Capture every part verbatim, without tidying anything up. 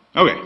Okay,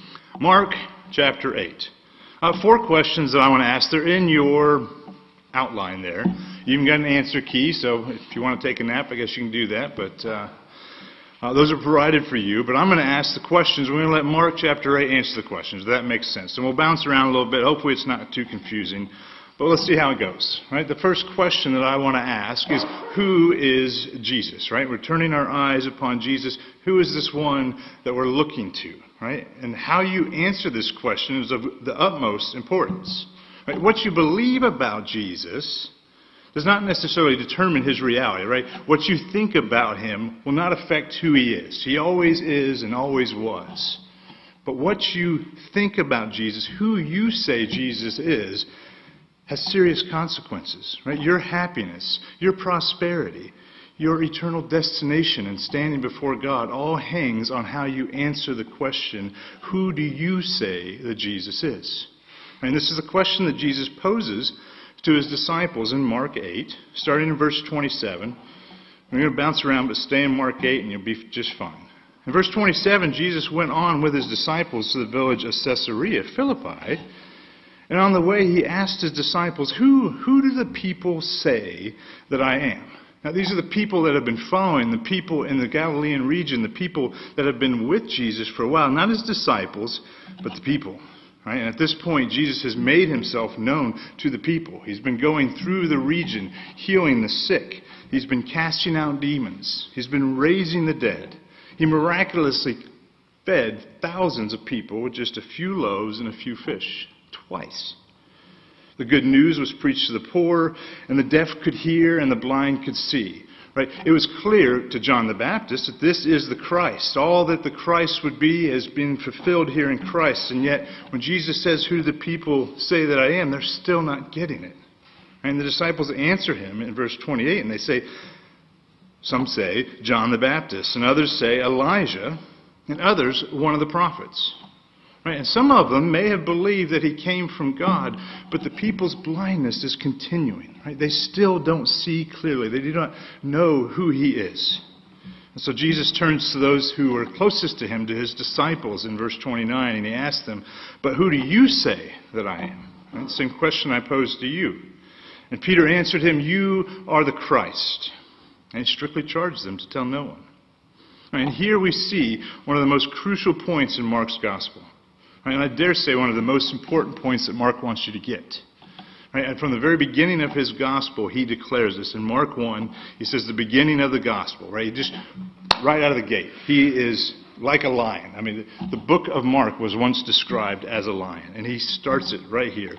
Mark chapter eight. Uh, four questions that I want to ask. They're in your outline there. You even got an answer key, so if you want to take a nap, I guess you can do that. But uh, uh, those are provided for you. But I'm going to ask the questions. We're going to let Mark chapter eight answer the questions. That makes sense. And we'll bounce around a little bit. Hopefully it's not too confusing. But let's see how it goes. Right? The first question that I want to ask is, who is Jesus? Right? We're turning our eyes upon Jesus. Who is this one that we're looking to? Right? And how you answer this question is of the utmost importance. Right? What you believe about Jesus does not necessarily determine his reality. Right? What you think about him will not affect who he is. He always is and always was. But what you think about Jesus, who you say Jesus is, has serious consequences, right? Your happiness, your prosperity, your eternal destination and standing before God all hangs on how you answer the question, who do you say that Jesus is? And this is a question that Jesus poses to his disciples in Mark eight, starting in verse twenty-seven. We're going to bounce around, but stay in Mark eight and you'll be just fine. In verse twenty-seven, Jesus went on with his disciples to the village of Caesarea Philippi. And on the way, he asked his disciples, who, who do the people say that I am? Now, these are the people that have been following, the people in the Galilean region, the people that have been with Jesus for a while. Not his disciples, but the people. Right? And at this point, Jesus has made himself known to the people. He's been going through the region, healing the sick. He's been casting out demons. He's been raising the dead. He miraculously fed thousands of people with just a few loaves and a few fish. Twice. The good news was preached to the poor, and the deaf could hear, and the blind could see. Right? It was clear to John the Baptist that this is the Christ. All that the Christ would be has been fulfilled here in Christ. And yet, when Jesus says, who do the people say that I am, they're still not getting it. And the disciples answer him in verse twenty-eight, and they say, some say John the Baptist, and others say Elijah, and others one of the prophets. Right? And some of them may have believed that he came from God, but the people's blindness is continuing. Right? They still don't see clearly. They do not know who he is. And so Jesus turns to those who are closest to him, to his disciples in verse twenty-nine, and he asks them, but who do you say that I am? Right? Same question I posed to you. And Peter answered him, you are the Christ. And he strictly charged them to tell no one. Right? And here we see one of the most crucial points in Mark's gospel. Right, and I dare say one of the most important points that Mark wants you to get. Right, and from the very beginning of his gospel, he declares this. In Mark one, he says the beginning of the gospel. Right, he just right out of the gate. He is like a lion. I mean, the book of Mark was once described as a lion. And he starts it right here.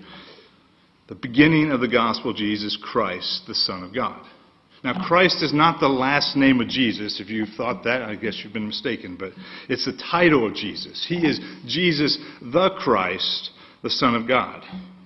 The beginning of the gospel, Jesus Christ, the Son of God. Now, Christ is not the last name of Jesus. If you thought that, I guess you've been mistaken. But it's the title of Jesus. He is Jesus the Christ, the Son of God.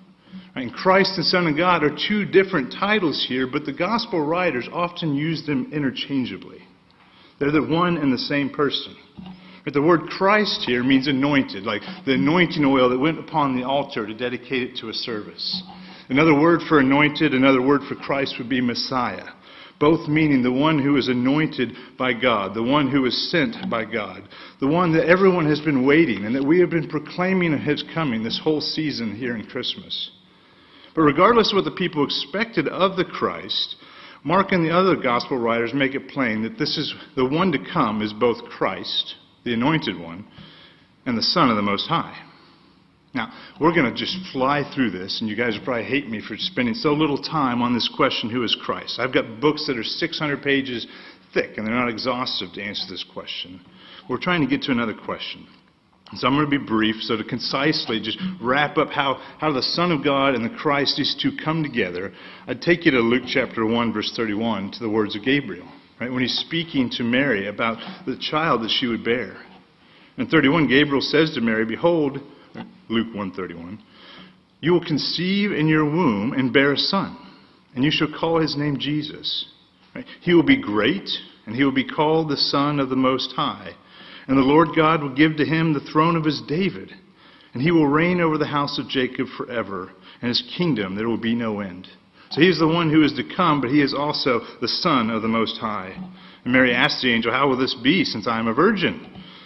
And Christ and Son of God are two different titles here, but the gospel writers often use them interchangeably. They're the one and the same person. But the word Christ here means anointed, like the anointing oil that went upon the altar to dedicate it to a service. Another word for anointed, another word for Christ would be Messiah. Both meaning the one who is anointed by God, the one who is sent by God, the one that everyone has been waiting and that we have been proclaiming his coming this whole season here in Christmas. But regardless of what the people expected of the Christ, Mark and the other gospel writers make it plain that this is the one to come is both Christ, the anointed one, and the Son of the Most High. Now, we're going to just fly through this, and you guys will probably hate me for spending so little time on this question, who is Christ? I've got books that are six hundred pages thick, and they're not exhaustive to answer this question. We're trying to get to another question. So I'm going to be brief, so to concisely just wrap up how, how the Son of God and the Christ, these two come together, I'd take you to Luke chapter one, verse thirty-one, to the words of Gabriel, right? When he's speaking to Mary about the child that she would bear. In thirty-one, Gabriel says to Mary, behold, Luke one thirty-one, you will conceive in your womb and bear a son, and you shall call his name Jesus. Right? He will be great, and he will be called the Son of the Most High. And the Lord God will give to him the throne of his David, and he will reign over the house of Jacob forever, and his kingdom there will be no end. So he is the one who is to come, but he is also the Son of the Most High. And Mary asked the angel, how will this be, since I am a virgin?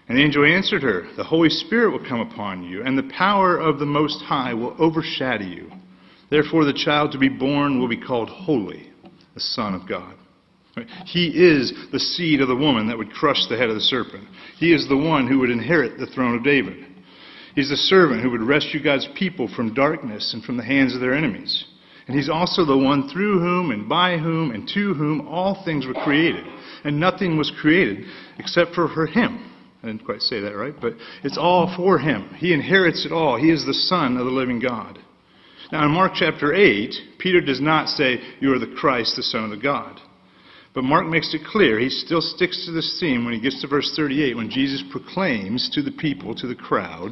And the angel answered her, "The Holy Spirit will come upon you, and the power of the Most High will overshadow you. Therefore the child to be born will be called Holy, the Son of God." He is the seed of the woman that would crush the head of the serpent. He is the one who would inherit the throne of David. He's the servant who would rescue God's people from darkness and from the hands of their enemies. And he's also the one through whom and by whom and to whom all things were created. And nothing was created except for, for him. I didn't quite say that right, but it's all for him. He inherits it all. He is the Son of the living God. Now in Mark chapter eight, Peter does not say, "You are the Christ, the Son of the God." But Mark makes it clear. He still sticks to this theme when he gets to verse thirty-eight, when Jesus proclaims to the people, to the crowd,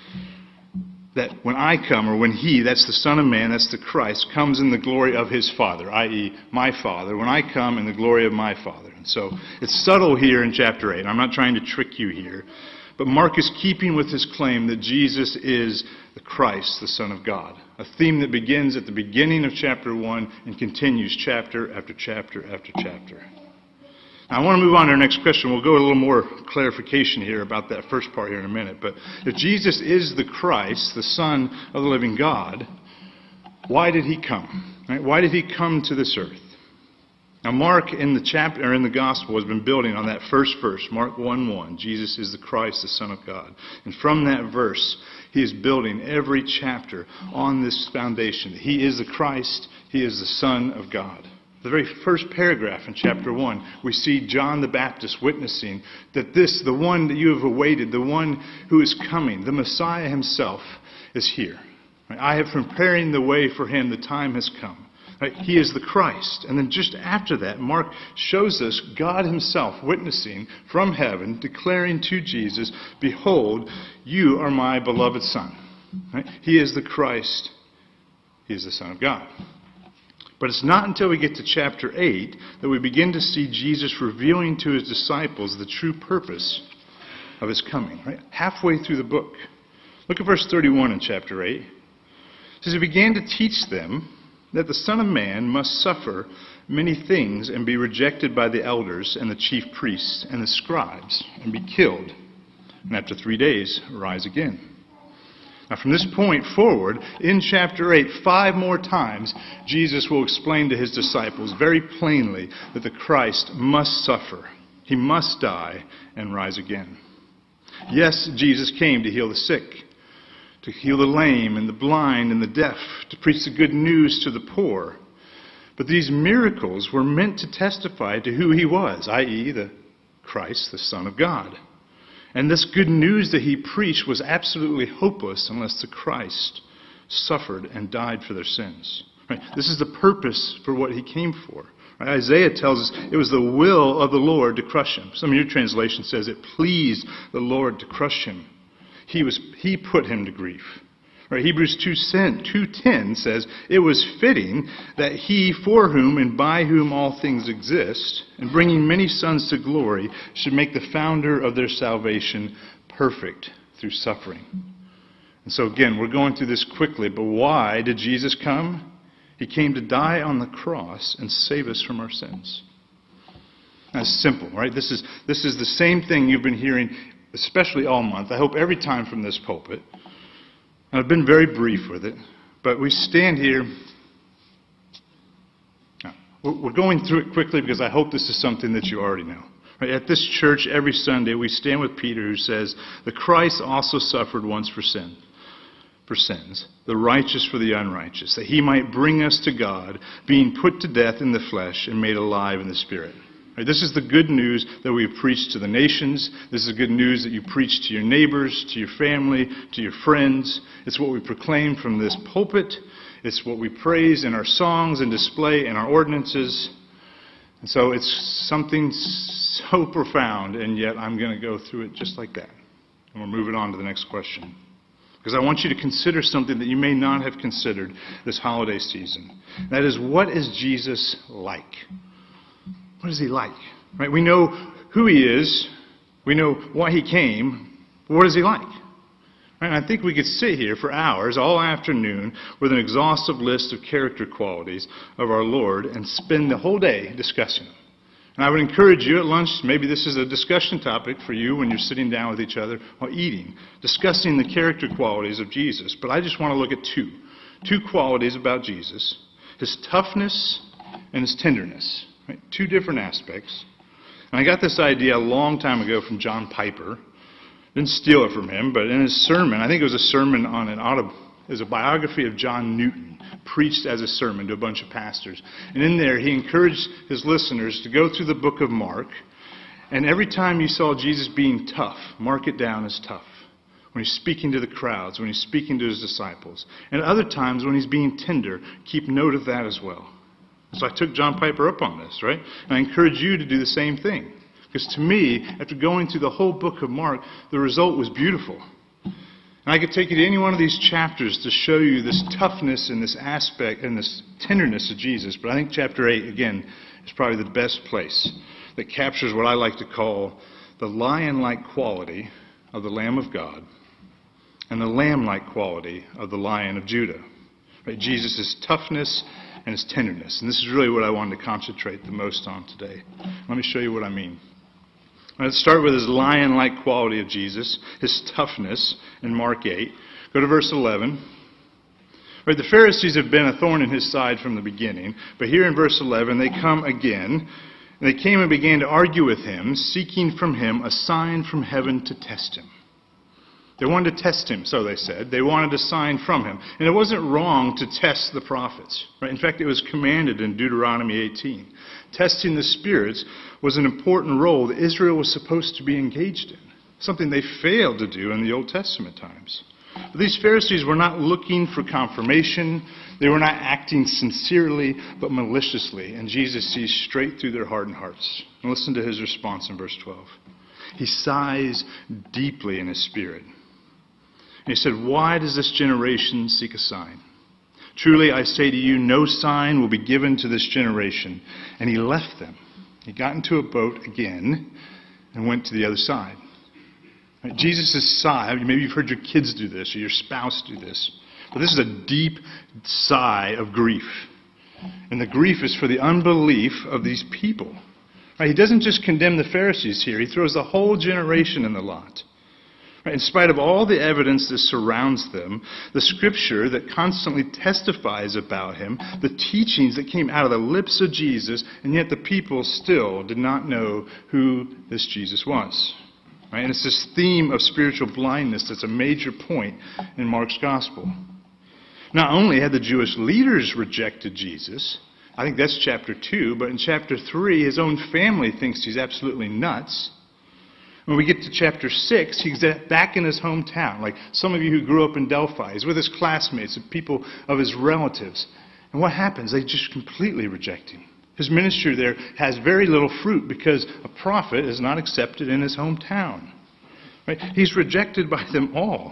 that when I come, or when he, that's the Son of Man, that's the Christ, comes in the glory of his Father, that is my Father, when I come in the glory of my Father. And so it's subtle here in chapter eight. I'm not trying to trick you here. But Mark is keeping with his claim that Jesus is the Christ, the Son of God. A theme that begins at the beginning of chapter one and continues chapter after chapter after chapter. Now, I want to move on to our next question. We'll go a little more clarification here about that first part here in a minute. But if Jesus is the Christ, the Son of the living God, why did he come? Right? Why did he come to this earth? Now, Mark in the chapter or in the Gospel has been building on that first verse, Mark one one. Jesus is the Christ, the Son of God. And from that verse, he is building every chapter on this foundation. He is the Christ. He is the Son of God. The very first paragraph in chapter one, we see John the Baptist witnessing that this, the one that you have awaited, the one who is coming, the Messiah himself, is here. Right? I have preparing the way for him. The time has come. Right? He is the Christ. And then just after that, Mark shows us God himself witnessing from heaven, declaring to Jesus, "Behold, you are my beloved Son." Right? He is the Christ. He is the Son of God. But it's not until we get to chapter eight that we begin to see Jesus revealing to his disciples the true purpose of his coming. Right? Halfway through the book. Look at verse thirty-one in chapter eight. It says, "He began to teach them that the Son of Man must suffer many things and be rejected by the elders and the chief priests and the scribes and be killed, and after three days rise again." Now from this point forward, in chapter eight, five more times, Jesus will explain to his disciples very plainly that the Christ must suffer. He must die and rise again. Yes, Jesus came to heal the sick, to heal the lame and the blind and the deaf, to preach the good news to the poor. But these miracles were meant to testify to who he was, that is the Christ, the Son of God. And this good news that he preached was absolutely hopeless unless the Christ suffered and died for their sins. Right? This is the purpose for what he came for. Right? Isaiah tells us it was the will of the Lord to crush him. Some of your translation says it pleased the Lord to crush him. He was he put him to grief. Right? Hebrews two ten says, "It was fitting that he, for whom and by whom all things exist, and bringing many sons to glory, should make the founder of their salvation perfect through suffering." And so again, we're going through this quickly, but why did Jesus come? He came to die on the cross and save us from our sins. That's simple, right? This is, this is the same thing you've been hearing, especially all month. I hope every time from this pulpit. I've been very brief with it, but we stand here. We're going through it quickly because I hope this is something that you already know. Right? At this church, every Sunday, we stand with Peter who says, "The Christ also suffered once for sin, for sins, the righteous for the unrighteous, that he might bring us to God, being put to death in the flesh and made alive in the Spirit." Right, this is the good news that we've preached to the nations. This is good news that you preach to your neighbors, to your family, to your friends. It's what we proclaim from this pulpit. It's what we praise in our songs and display in our ordinances. And so it's something so profound, and yet I'm going to go through it just like that. And we're moving on to the next question. Because I want you to consider something that you may not have considered this holiday season. That is, what is Jesus like? What is he like? Right? We know who he is. We know why he came. But what is he like? Right? And I think we could sit here for hours, all afternoon, with an exhaustive list of character qualities of our Lord and spend the whole day discussing them. And I would encourage you at lunch, maybe this is a discussion topic for you when you're sitting down with each other while eating, discussing the character qualities of Jesus. But I just want to look at two. Two qualities about Jesus: his toughness and his tenderness. Right? Two different aspects. And I got this idea a long time ago from John Piper. Didn't steal it from him, but in his sermon, I think it was a sermon on an auto, it was a biography of John Newton, preached as a sermon to a bunch of pastors. And in there, he encouraged his listeners to go through the book of Mark, and every time you saw Jesus being tough, mark it down as tough. When he's speaking to the crowds, when he's speaking to his disciples. And other times when he's being tender, keep note of that as well. So I took John Piper up on this, right? And I encourage you to do the same thing. Because to me, after going through the whole book of Mark, the result was beautiful. And I could take you to any one of these chapters to show you this toughness and this aspect and this tenderness of Jesus. But I think chapter eight, again, is probably the best place that captures what I like to call the lion-like quality of the Lamb of God and the lamb-like quality of the Lion of Judah. Right? Jesus' toughness and his tenderness. And this is really what I wanted to concentrate the most on today. Let me show you what I mean. Let's start with his lion-like quality of Jesus, his toughness in Mark eight. Go to verse eleven. Right, the Pharisees have been a thorn in his side from the beginning, but here in verse eleven they come again. And they came and began to argue with him, seeking from him a sign from heaven to test him. They wanted to test him, so they said. They wanted a sign from him. And it wasn't wrong to test the prophets. Right? In fact, it was commanded in Deuteronomy eighteen. Testing the spirits was an important role that Israel was supposed to be engaged in, something they failed to do in the Old Testament times. But these Pharisees were not looking for confirmation. They were not acting sincerely, but maliciously. And Jesus sees straight through their hardened hearts. And listen to his response in verse twelve. He sighs deeply in his spirit. And he said, "Why does this generation seek a sign? Truly I say to you, no sign will be given to this generation." And he left them. He got into a boat again and went to the other side. Right? Jesus' sigh, maybe you've heard your kids do this or your spouse do this, but this is a deep sigh of grief. And the grief is for the unbelief of these people. Right? He doesn't just condemn the Pharisees here. He throws the whole generation in the lot. Right? In spite of all the evidence that surrounds them, the scripture that constantly testifies about him, the teachings that came out of the lips of Jesus, and yet the people still did not know who this Jesus was. Right? And it's this theme of spiritual blindness that's a major point in Mark's gospel. Not only had the Jewish leaders rejected Jesus, I think that's chapter two, but in chapter three, his own family thinks he's absolutely nuts. When we get to chapter six, he's back in his hometown, like some of you who grew up in Delphi. He's with his classmates and people of his relatives. And what happens? They just completely reject him. His ministry there has very little fruit because a prophet is not accepted in his hometown. Right? He's rejected by them all.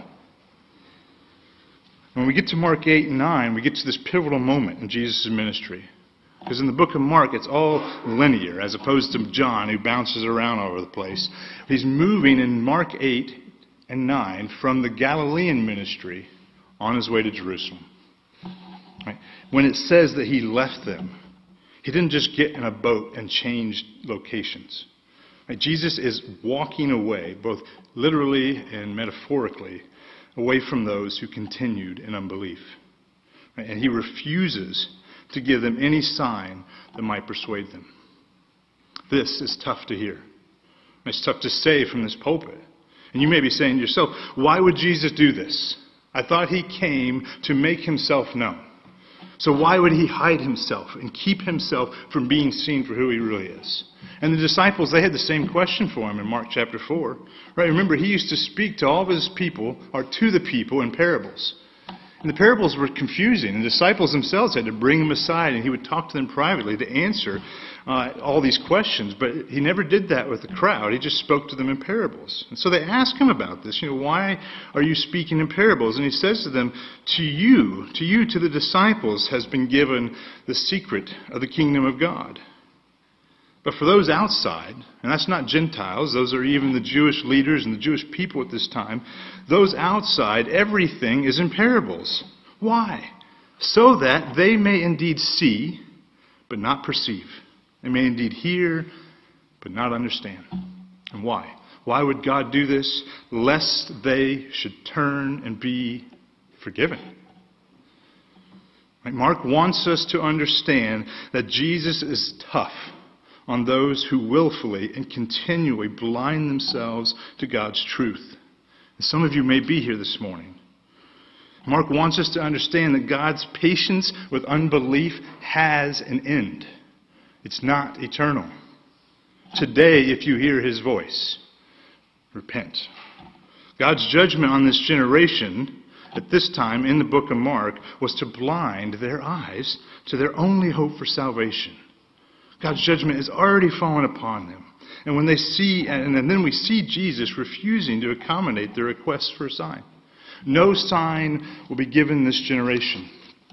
When we get to Mark eight and nine, we get to this pivotal moment in Jesus' ministry. Because in the book of Mark, it's all linear, as opposed to John, who bounces around all over the place. He's moving in Mark eight and nine from the Galilean ministry on his way to Jerusalem. Right? When it says that he left them, he didn't just get in a boat and change locations. Right? Jesus is walking away, both literally and metaphorically, away from those who continued in unbelief. Right? And he refuses to give them any sign that might persuade them. This is tough to hear. It's tough to say from this pulpit. And you may be saying to yourself, why would Jesus do this? I thought he came to make himself known. So why would he hide himself and keep himself from being seen for who he really is? And the disciples, they had the same question for him in Mark chapter four. Right? Remember, he used to speak to all of his people, or to the people, in parables. And the parables were confusing. And the disciples themselves had to bring him aside, and he would talk to them privately to answer uh, all these questions. But he never did that with the crowd. He just spoke to them in parables. And so they asked him about this. You know, why are you speaking in parables? And he says to them, to you, to you, to the disciples, has been given the secret of the kingdom of God. But for those outside, and that's not Gentiles, those are even the Jewish leaders and the Jewish people at this time, those outside, everything is in parables. Why? So that they may indeed see, but not perceive. They may indeed hear, but not understand. And why? Why would God do this? Lest they should turn and be forgiven. Right? Mark wants us to understand that Jesus is tough on those who willfully and continually blind themselves to God's truth. And some of you may be here this morning. Mark wants us to understand that God's patience with unbelief has an end. It's not eternal. Today, if you hear his voice, repent. God's judgment on this generation at this time in the book of Mark was to blind their eyes to their only hope for salvation. God's judgment has already fallen upon them. And when they see, and then we see Jesus refusing to accommodate their requests for a sign. No sign will be given this generation.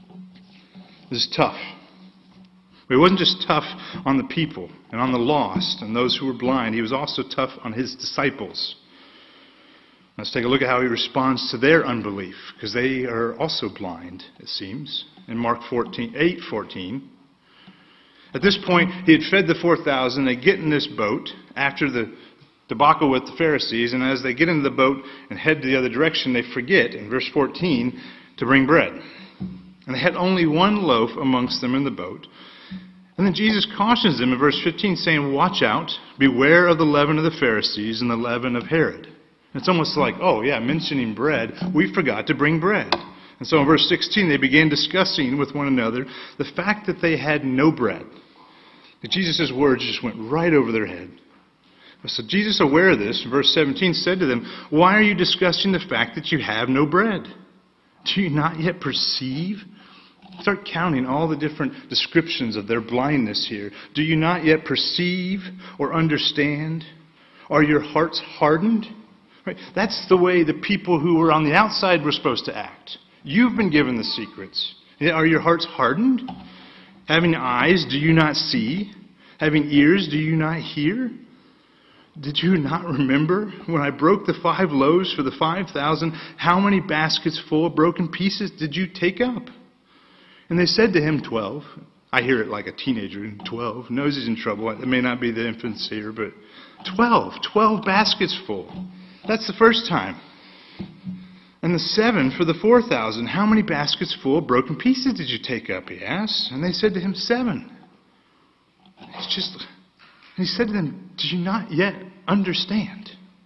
This is tough. But he wasn't just tough on the people and on the lost and those who were blind. He was also tough on his disciples. Let's take a look at how he responds to their unbelief, because they are also blind, it seems. In Mark fourteen, eight fourteen. At this point, he had fed the four thousand. They get in this boat after the debacle with the Pharisees, and as they get into the boat and head the other direction, they forget, in verse fourteen, to bring bread. And they had only one loaf amongst them in the boat. And then Jesus cautions them in verse fifteen, saying, watch out, beware of the leaven of the Pharisees and the leaven of Herod. It's almost like, oh yeah, mentioning bread, we forgot to bring bread. And so in verse sixteen, they began discussing with one another the fact that they had no bread. Jesus' words just went right over their head. So Jesus, aware of this, in verse seventeen, said to them, why are you discussing the fact that you have no bread? Do you not yet perceive? Start counting all the different descriptions of their blindness here. Do you not yet perceive or understand? Are your hearts hardened? Right? That's the way the people who were on the outside were supposed to act. You've been given the secrets. Are your hearts hardened? Having eyes, do you not see? Having ears, do you not hear? Did you not remember when I broke the five loaves for the five thousand? How many baskets full of broken pieces did you take up? And they said to him, twelve. I hear it like a teenager, twelve. Knows he's in trouble. It may not be the infants here, but twelve. Twelve baskets full. That's the first time. And the seven for the four thousand. How many baskets full of broken pieces did you take up? He asked. And they said to him, seven. It's just, and he said to them, do you not yet understand?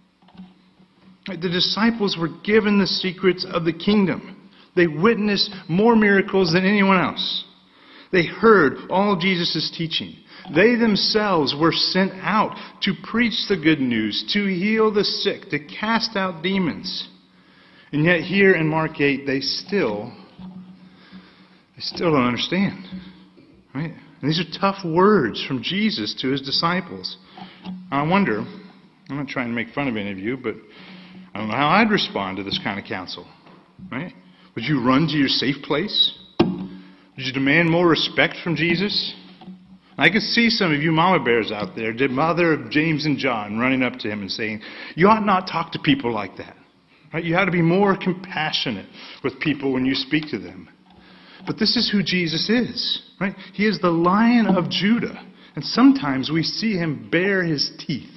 The disciples were given the secrets of the kingdom. They witnessed more miracles than anyone else. They heard all of Jesus' teaching. They themselves were sent out to preach the good news, to heal the sick, to cast out demons. And yet here in Mark eight, they still, they still don't understand. Right? And these are tough words from Jesus to his disciples. I wonder, I'm not trying to make fun of any of you, but I don't know how I'd respond to this kind of counsel. Right? Would you run to your safe place? Would you demand more respect from Jesus? I could see some of you mama bears out there, the mother of James and John, running up to him and saying, you ought not talk to people like that. Right? You ought to be more compassionate with people when you speak to them. But this is who Jesus is. Right? He is the Lion of Judah. And sometimes we see him bare his teeth.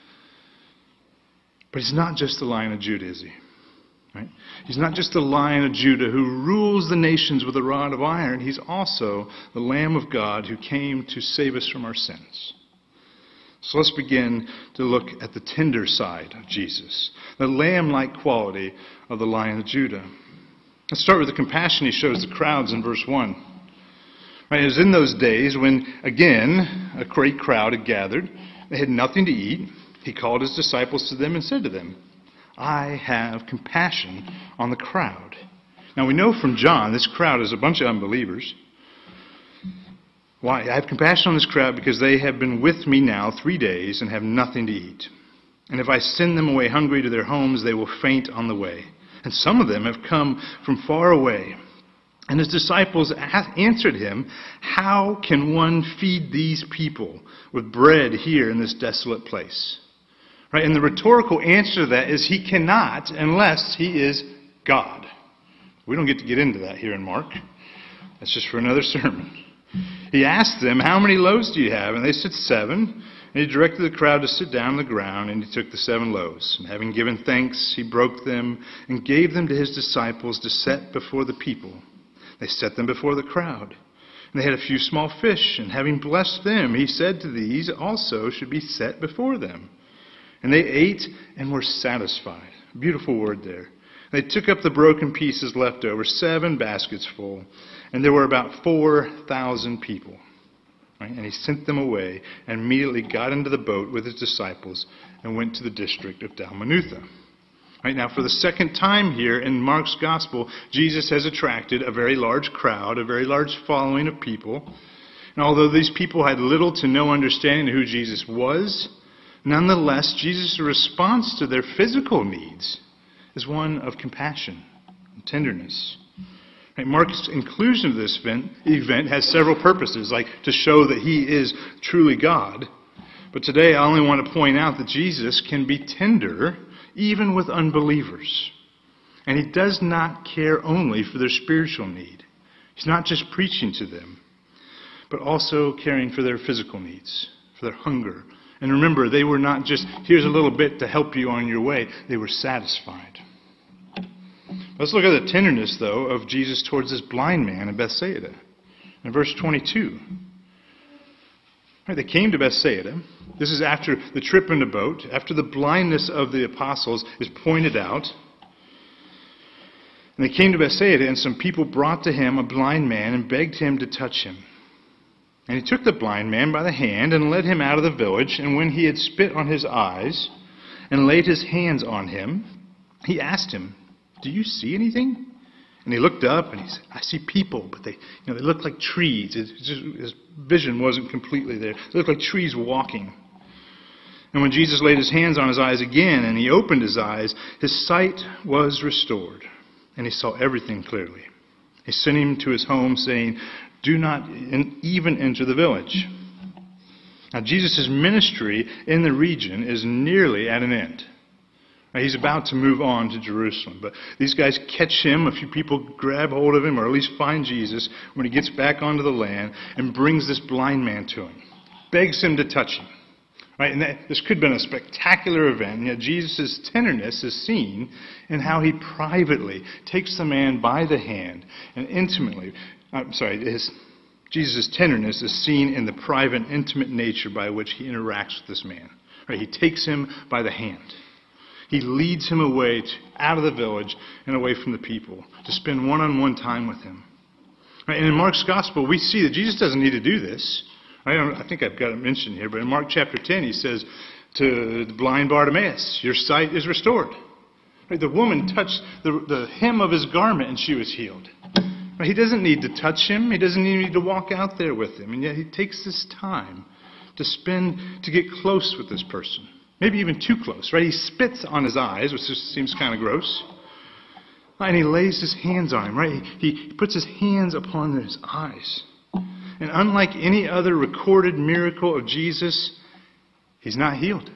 But he's not just the Lion of Judah, is he? Right? He's not just the Lion of Judah who rules the nations with a rod of iron. He's also the Lamb of God who came to save us from our sins. So let's begin to look at the tender side of Jesus, the lamb-like quality of the Lion of Judah. Let's start with the compassion he shows the crowds in verse one. Right, it was in those days when, again, a great crowd had gathered. They had nothing to eat. He called his disciples to them and said to them, I have compassion on the crowd. Now we know from John this crowd is a bunch of unbelievers. Why? I have compassion on this crowd because they have been with me now three days and have nothing to eat. And if I send them away hungry to their homes, they will faint on the way. And some of them have come from far away. And his disciples answered him, how can one feed these people with bread here in this desolate place? Right? And the rhetorical answer to that is he cannot unless he is God. We don't get to get into that here in Mark. That's just for another sermon. He asked them, how many loaves do you have? And they said seven. And he directed the crowd to sit down on the ground, and he took the seven loaves. And having given thanks, he broke them and gave them to his disciples to set before the people. They set them before the crowd. And they had a few small fish, and having blessed them, he said to these also should be set before them. And they ate and were satisfied. Beautiful word there. They took up the broken pieces left over, seven baskets full, and there were about four thousand people. Right? And he sent them away and immediately got into the boat with his disciples and went to the district of Dalmanutha. Right, now, for the second time here in Mark's gospel, Jesus has attracted a very large crowd, a very large following of people. And although these people had little to no understanding of who Jesus was, nonetheless, Jesus' response to their physical needs is one of compassion and tenderness. Right, Mark's inclusion of this event, event has several purposes, like to show that he is truly God. But today I only want to point out that Jesus can be tender even with unbelievers. And he does not care only for their spiritual need. He's not just preaching to them, but also caring for their physical needs, for their hunger. And remember, they were not just, here's a little bit to help you on your way. They were satisfied. Let's look at the tenderness, though, of Jesus towards this blind man in Bethsaida. In verse twenty-two. Right, they came to Bethsaida. This is after the trip in the boat, after the blindness of the apostles is pointed out. And they came to Bethsaida, and some people brought to him a blind man and begged him to touch him. And he took the blind man by the hand and led him out of the village. And when he had spit on his eyes and laid his hands on him, he asked him, "Do you see anything?" And he looked up and he said, "I see people, but they, you know, they look like trees." It just, his vision wasn't completely there. They looked like trees walking. And when Jesus laid his hands on his eyes again and he opened his eyes, his sight was restored, and he saw everything clearly. He sent him to his home, saying, "Do not even enter the village." Now, Jesus' ministry in the region is nearly at an end. He's about to move on to Jerusalem. But these guys catch him. A few people grab hold of him, or at least find Jesus when he gets back onto the land and brings this blind man to him. Begs him to touch him. Right? And that, this could have been a spectacular event. And yet Jesus' tenderness is seen in how he privately takes the man by the hand and intimately, I'm sorry, his, Jesus' tenderness is seen in the private, intimate nature by which he interacts with this man. Right? He takes him by the hand. He leads him away to, out of the village and away from the people to spend one-on-one time with him. Right? And in Mark's gospel, we see that Jesus doesn't need to do this. I, don't, I think I've got it mentioned here, but in Mark chapter ten, he says to the blind Bartimaeus, "Your sight is restored." Right? The woman touched the, the hem of his garment and she was healed. Right? He doesn't need to touch him. He doesn't need to walk out there with him. And yet he takes this time to spend, to get close with this person. Maybe even too close, right? He spits on his eyes, which just seems kind of gross. And he lays his hands on him, right? He, he puts his hands upon his eyes. And unlike any other recorded miracle of Jesus, he's not healed.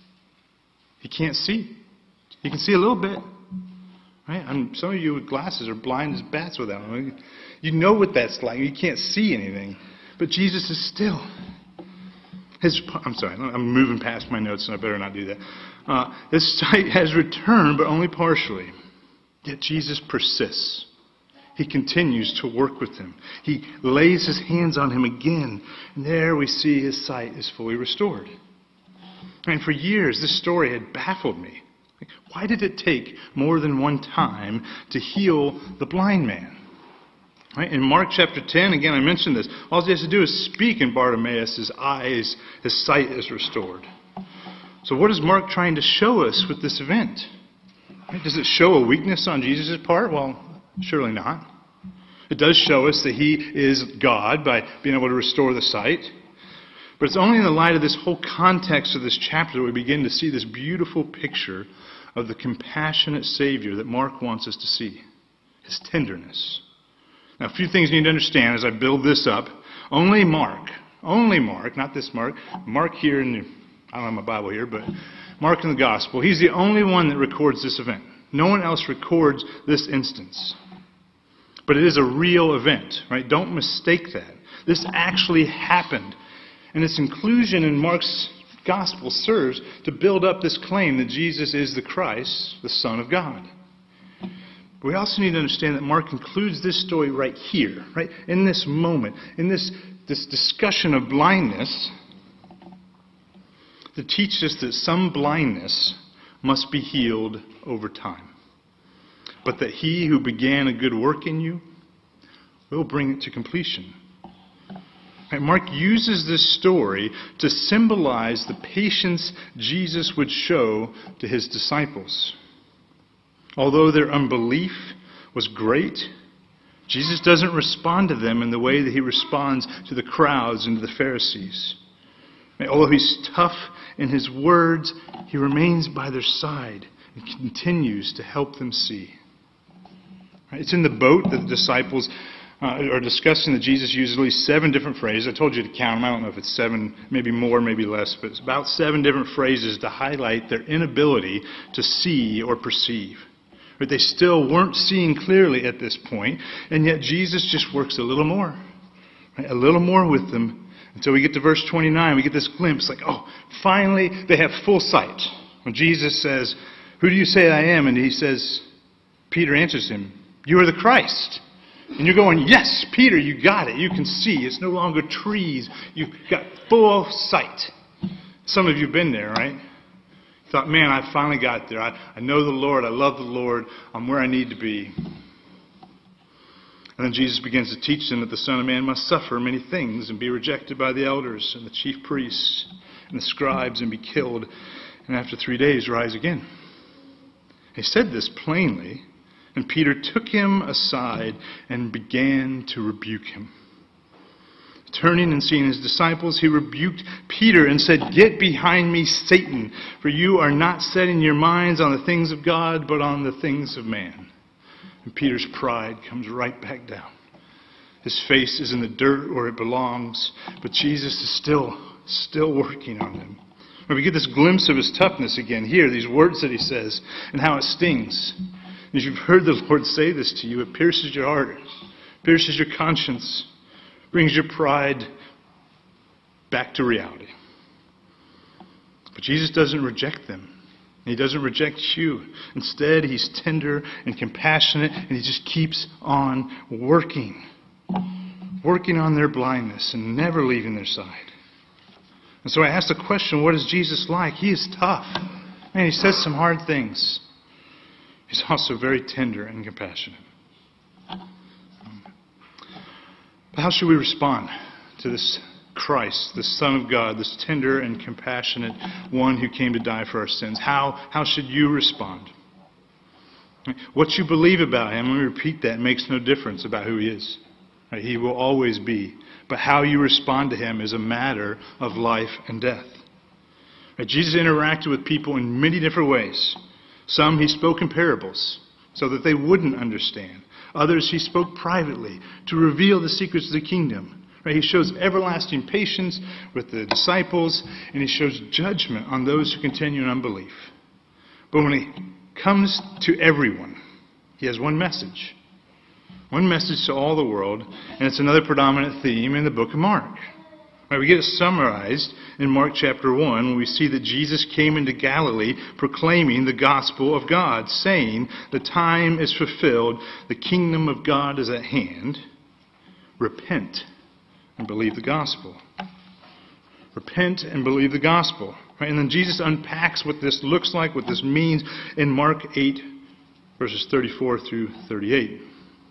He can't see. He can see a little bit. Right? And some of you with glasses are blind as bats without them. You know what that's like. You can't see anything. But Jesus is still. His, I'm sorry, I'm moving past my notes and I better not do that. Uh, his sight has returned, but only partially. Yet Jesus persists. He continues to work with him. He lays his hands on him again. And there we see his sight is fully restored. And for years, this story had baffled me. Why did it take more than one time to heal the blind man? Right? In Mark chapter ten, again, I mentioned this. All he has to do is speak, and Bartimaeus' eyes, his sight is restored. So what is Mark trying to show us with this event? Right? Does it show a weakness on Jesus' part? Well, surely not. It does show us that he is God by being able to restore the sight. But it's only in the light of this whole context of this chapter that we begin to see this beautiful picture of the compassionate Savior that Mark wants us to see. His tenderness. Now, a few things you need to understand as I build this up. Only Mark, only Mark, not this Mark, Mark here in the, I don't have my Bible here, but Mark in the Gospel, he's the only one that records this event. No one else records this instance. But it is a real event, right? Don't mistake that. This actually happened. And its inclusion in Mark's gospel serves to build up this claim that Jesus is the Christ, the Son of God. But we also need to understand that Mark includes this story right here, right in this moment, in this, this discussion of blindness, to teach us that some blindness must be healed over time. But that he who began a good work in you will bring it to completion. Right, Mark uses this story to symbolize the patience Jesus would show to his disciples. Although their unbelief was great, Jesus doesn't respond to them in the way that he responds to the crowds and to the Pharisees. Although he's tough in his words, he remains by their side and continues to help them see. It's in the boat that the disciples uh, are discussing that Jesus uses at least seven different phrases. I told you to count them. I don't know if it's seven, maybe more, maybe less, but it's about seven different phrases to highlight their inability to see or perceive. But they still weren't seeing clearly at this point, and yet Jesus just works a little more. Right? A little more with them until we get to verse twenty-nine. We get this glimpse like, oh, finally they have full sight. When Jesus says, "Who do you say I am?" And he says, Peter answers him, "You are the Christ." And you're going, yes, Peter, you got it. You can see. It's no longer trees. You've got full sight. Some of you have been there, right? Thought, man, I finally got there. I, I know the Lord. I love the Lord. I'm where I need to be. And then Jesus begins to teach them that the Son of Man must suffer many things and be rejected by the elders and the chief priests and the scribes and be killed, and after three days rise again. He said this plainly, and Peter took him aside and began to rebuke him. Turning and seeing his disciples, he rebuked Peter and said, "Get behind me, Satan, for you are not setting your minds on the things of God, but on the things of man." And Peter's pride comes right back down. His face is in the dirt where it belongs, but Jesus is still, still working on him. And we get this glimpse of his toughness again here, these words that he says, and how it stings. As you've heard the Lord say this to you, it pierces your heart, pierces your conscience, brings your pride back to reality. But Jesus doesn't reject them. He doesn't reject you. Instead, he's tender and compassionate, and he just keeps on working. Working on their blindness and never leaving their side. And so I asked the question, what is Jesus like? He is tough. Man, he says some hard things. He's also very tender and compassionate. But how should we respond to this Christ, the Son of God, this tender and compassionate one who came to die for our sins? How, how should you respond? What you believe about him, let me repeat that, makes no difference about who he is. He will always be. But how you respond to him is a matter of life and death. Jesus interacted with people in many different ways. Some he spoke in parables so that they wouldn't understand. Others he spoke privately to reveal the secrets of the kingdom. Right? He shows everlasting patience with the disciples, and he shows judgment on those who continue in unbelief. But when he comes to everyone, he has one message. One message to all the world, and it's another predominant theme in the book of Mark. Right, we get it summarized in Mark chapter one when we see that Jesus came into Galilee proclaiming the gospel of God, saying, "The time is fulfilled, the kingdom of God is at hand. Repent and believe the gospel." Repent and believe the gospel. Right? And then Jesus unpacks what this looks like, what this means in Mark eight, verses thirty-four through thirty-eight.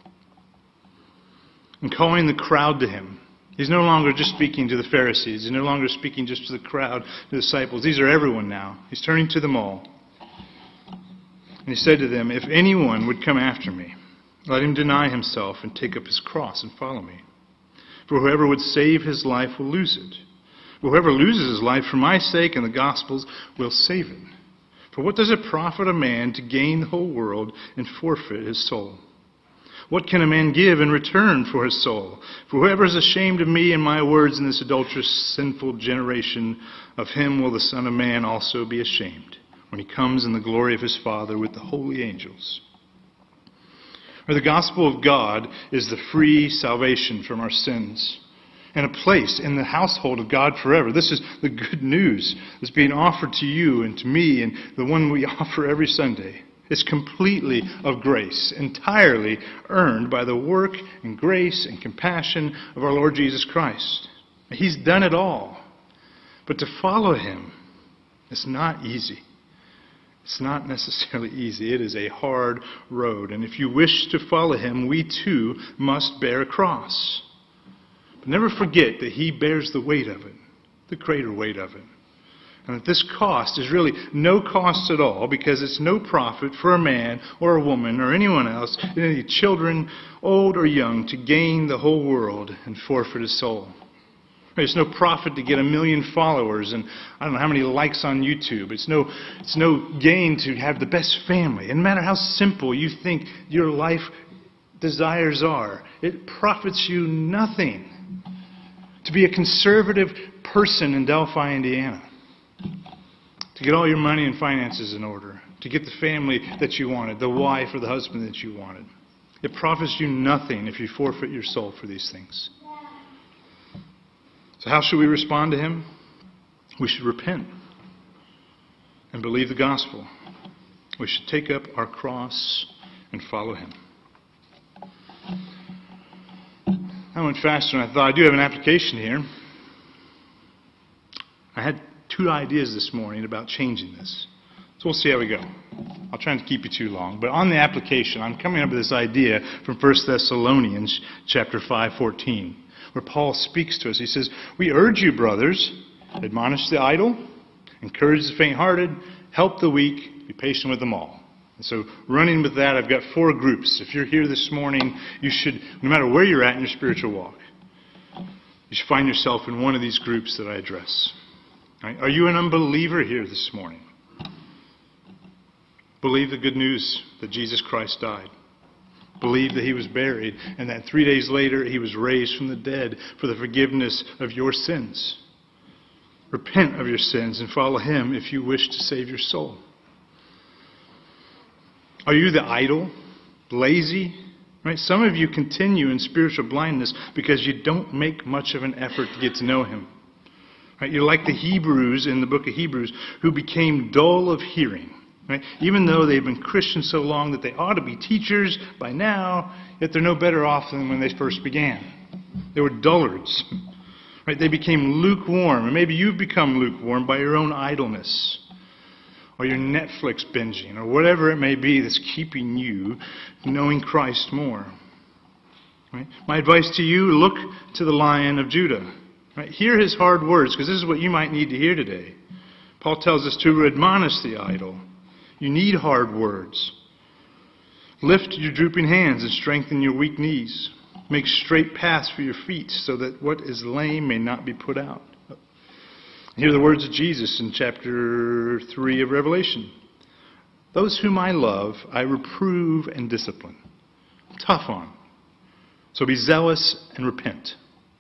And calling the crowd to him. He's no longer just speaking to the Pharisees. He's no longer speaking just to the crowd, the disciples. These are everyone now. He's turning to them all. And he said to them, "If anyone would come after me, let him deny himself and take up his cross and follow me. For whoever would save his life will lose it. But whoever loses his life for my sake and the gospel's will save it. For what does it profit a man to gain the whole world and forfeit his soul? What can a man give in return for his soul? For whoever is ashamed of me and my words in this adulterous, sinful generation, of him will the Son of Man also be ashamed, when he comes in the glory of his Father with the holy angels." For the gospel of God is the free salvation from our sins. and a place in the household of God forever. This is the good news that's being offered to you and to me, and the one we offer every Sunday. It's completely of grace, entirely earned by the work and grace and compassion of our Lord Jesus Christ. He's done it all. But to follow Him, it's not easy. It's not necessarily easy. It is a hard road. And if you wish to follow Him, we too must bear a cross. But never forget that He bears the weight of it, the greater weight of it. And that this cost is really no cost at all, because it's no profit for a man or a woman or anyone else, any children, old or young, to gain the whole world and forfeit his soul. It's no profit to get a million followers and I don't know how many likes on YouTube. It's no, it's no gain to have the best family. And no matter how simple you think your life desires are, it profits you nothing to be a conservative person in Delphi, Indiana. To get all your money and finances in order. To get the family that you wanted, the wife or the husband that you wanted. It profits you nothing if you forfeit your soul for these things. So how should we respond to Him? We should repent and believe the gospel. We should take up our cross and follow Him. I went faster than I thought. I do have an application here. I had two ideas this morning about changing this. So we'll see how we go. I'll try not to keep you too long. But on the application, I'm coming up with this idea from First Thessalonians chapter five fourteen, where Paul speaks to us. He says, "We urge you, brothers, admonish the idle, encourage the faint-hearted, help the weak, be patient with them all." And so running with that, I've got four groups. If you're here this morning, you should, no matter where you're at in your spiritual walk, you should find yourself in one of these groups that I address. Right? Are you an unbeliever here this morning? Believe the good news that Jesus Christ died. Believe that He was buried and that three days later He was raised from the dead for the forgiveness of your sins. Repent of your sins and follow Him if you wish to save your soul. Are you the idle, lazy? Right? Some of you continue in spiritual blindness because you don't make much of an effort to get to know Him. Right? You're like the Hebrews in the book of Hebrews who became dull of hearing. Right? Even though they've been Christians so long that they ought to be teachers by now, yet they're no better off than when they first began. They were dullards. Right? They became lukewarm. And maybe you've become lukewarm by your own idleness, or your Netflix binging, or whatever it may be that's keeping you knowing Christ more. Right? My advice to you, look to the Lion of Judah. Right? Hear His hard words, because this is what you might need to hear today. Paul tells us to admonish the idle. You need hard words. Lift your drooping hands and strengthen your weak knees. Make straight paths for your feet so that what is lame may not be put out. Hear the words of Jesus in chapter three of Revelation. Those whom I love, I reprove and discipline. I'm tough on. So be zealous and repent.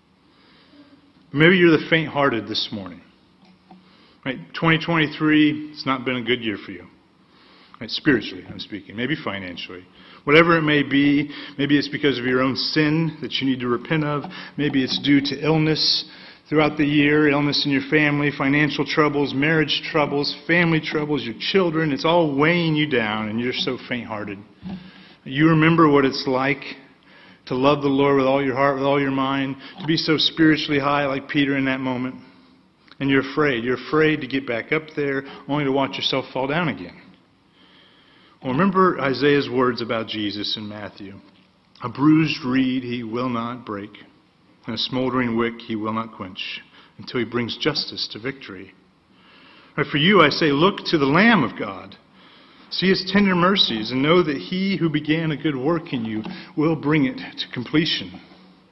Maybe you're the faint-hearted this morning. Right? twenty twenty-three, it's not been a good year for you. Right? Spiritually, I'm speaking. Maybe financially. Whatever it may be, maybe it's because of your own sin that you need to repent of. Maybe it's due to illness throughout the year, illness in your family, financial troubles, marriage troubles, family troubles, your children. It's all weighing you down and you're so faint-hearted. You remember what it's like to love the Lord with all your heart, with all your mind, to be so spiritually high like Peter in that moment. And you're afraid. You're afraid to get back up there only to watch yourself fall down again. Well, remember Isaiah's words about Jesus in Matthew. A bruised reed He will not break, and a smoldering wick He will not quench, until He brings justice to victory. Right, for you, I say, look to the Lamb of God. See His tender mercies, and know that He who began a good work in you will bring it to completion.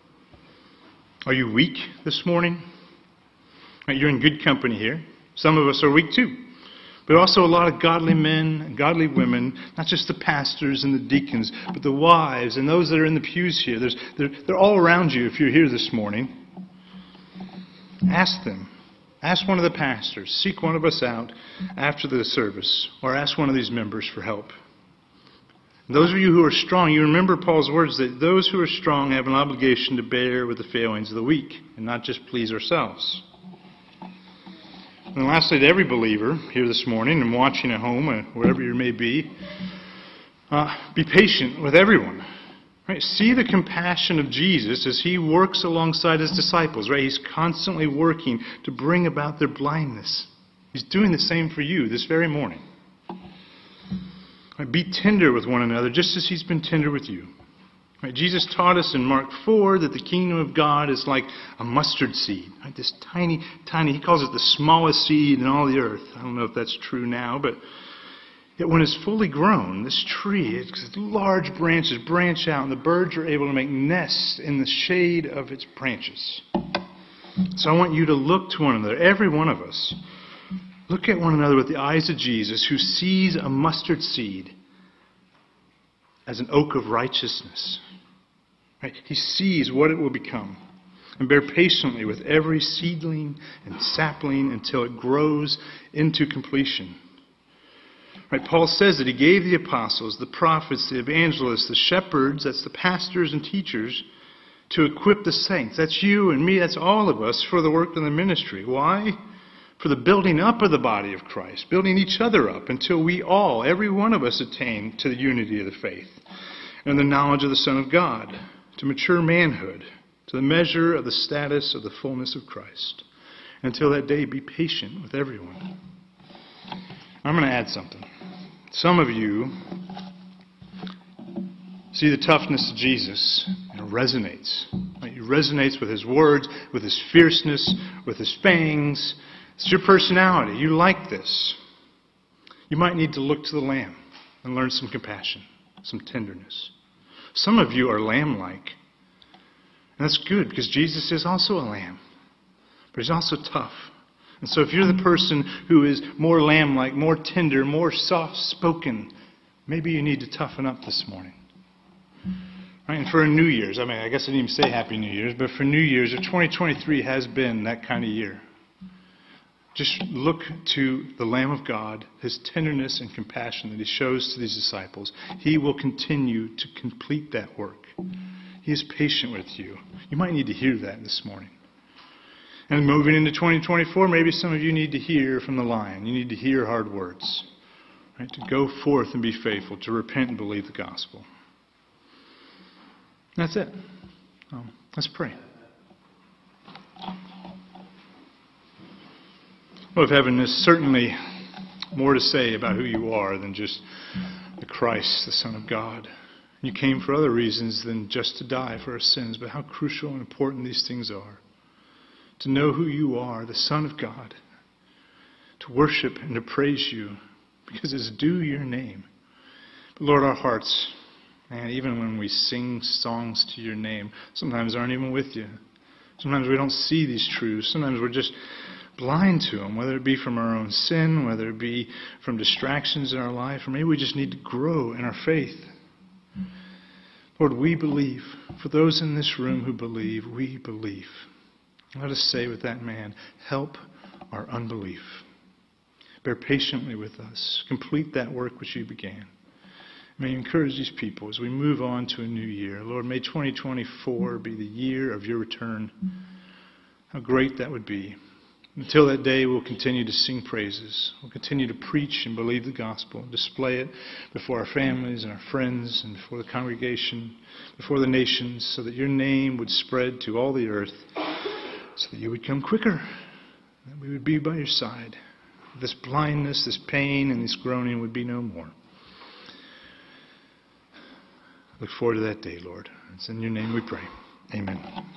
Are you weak this morning? Right, you're in good company here. Some of us are weak too. But also a lot of godly men and godly women, not just the pastors and the deacons, but the wives and those that are in the pews here. There's, they're, they're all around you if you're here this morning. Ask them. Ask one of the pastors. Seek one of us out after the service. Or ask one of these members for help. Those of you who are strong, you remember Paul's words that those who are strong have an obligation to bear with the failings of the weak and not just please ourselves. And lastly, to every believer here this morning and watching at home, or wherever you may be, uh, be patient with everyone. Right? See the compassion of Jesus as he works alongside his disciples. Right? He's constantly working to bring about their blindness. He's doing the same for you this very morning. Right? Be tender with one another just as he's been tender with you. Right? Jesus taught us in Mark four that the kingdom of God is like a mustard seed. Right? This tiny, tiny, he calls it the smallest seed in all the earth. I don't know if that's true now, but yet when it's fully grown, this tree, its large branches branch out and the birds are able to make nests in the shade of its branches. So I want you to look to one another, every one of us. Look at one another with the eyes of Jesus, who sees a mustard seed as an oak of righteousness. Right? He sees what it will become. And bear patiently with every seedling and sapling until it grows into completion. Right? Paul says that he gave the apostles, the prophets, the evangelists, the shepherds, that's the pastors and teachers, to equip the saints. That's you and me, that's all of us, for the work of the ministry. Why? For the building up of the body of Christ, building each other up until we all, every one of us, attain to the unity of the faith and the knowledge of the Son of God, to mature manhood, to the measure of the status of the fullness of Christ. Until that day, be patient with everyone. I'm going to add something. Some of you see the toughness of Jesus, and it resonates. It resonates with his words, with his fierceness, with his fangs. It's your personality. You like this. You might need to look to the Lamb and learn some compassion, some tenderness. Some of you are lamb-like. And that's good, because Jesus is also a lamb. But he's also tough. And so if you're the person who is more lamb-like, more tender, more soft-spoken, maybe you need to toughen up this morning. Right? And for a New Year's, I mean, I guess I didn't even say Happy New Year's, but for New Year's, twenty twenty-three has been that kind of year. Just look to the Lamb of God, his tenderness and compassion that he shows to these disciples. He will continue to complete that work. He is patient with you. You might need to hear that this morning. And moving into twenty twenty-four, maybe some of you need to hear from the Lion. You need to hear hard words. Right? To go forth and be faithful, to repent and believe the gospel. That's it. Um, let's pray. Lord of heaven, there's certainly more to say about who you are than just the Christ, the Son of God. You came for other reasons than just to die for our sins, but how crucial and important these things are. To know who you are, the Son of God. To worship and to praise you, because it's due your name. But Lord, our hearts, man, even when we sing songs to your name, sometimes aren't even with you. Sometimes we don't see these truths. Sometimes we're just blind to them, whether it be from our own sin, whether it be from distractions in our life, or maybe we just need to grow in our faith. Lord, we believe. For those in this room who believe, we believe. Let us say with that man, help our unbelief. Bear patiently with us. Complete that work which you began. May you encourage these people as we move on to a new year. Lord, may twenty twenty-four be the year of your return. How great that would be. Until that day, we'll continue to sing praises. We'll continue to preach and believe the gospel, display it before our families and our friends and before the congregation, before the nations, so that your name would spread to all the earth, so that you would come quicker, that we would be by your side. This blindness, this pain, and this groaning would be no more. Look forward to that day, Lord. It's in your name we pray. Amen.